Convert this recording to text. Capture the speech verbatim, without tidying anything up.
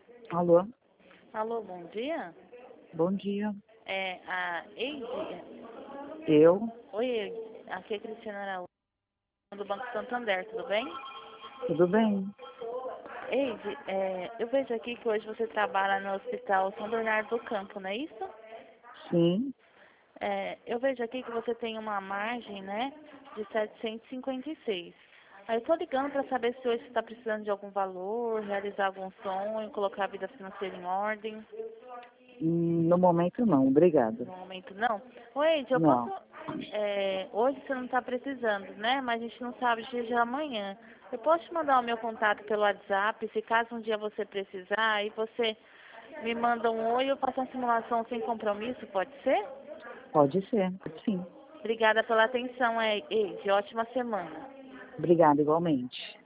Alô? Alô, bom dia. Bom dia. É a Eide? Eu? Oi, Eide. Aqui é a Cristina Araújo, do Banco Santander, tudo bem? Tudo bem? Eide, é, eu vejo aqui que hoje você trabalha no Hospital São Bernardo do Campo, não é isso? Sim. É, eu vejo aqui que você tem uma margem, né, de setecentos e cinquenta e seis. Aí eu tô ligando para saber se hoje você está precisando de algum valor, realizar algum sonho, colocar a vida financeira em ordem. Hum, No momento não, obrigada. No momento não. Oi, eu posso. Não. É, hoje você não está precisando, né? Mas a gente não sabe o dia de amanhã. Eu posso te mandar o meu contato pelo WhatsApp, se caso um dia você precisar, aí você me manda um oi, eu faço uma simulação sem compromisso, pode ser? Pode ser, sim. Obrigada pela atenção, Eide. Ótima semana. Obrigada igualmente.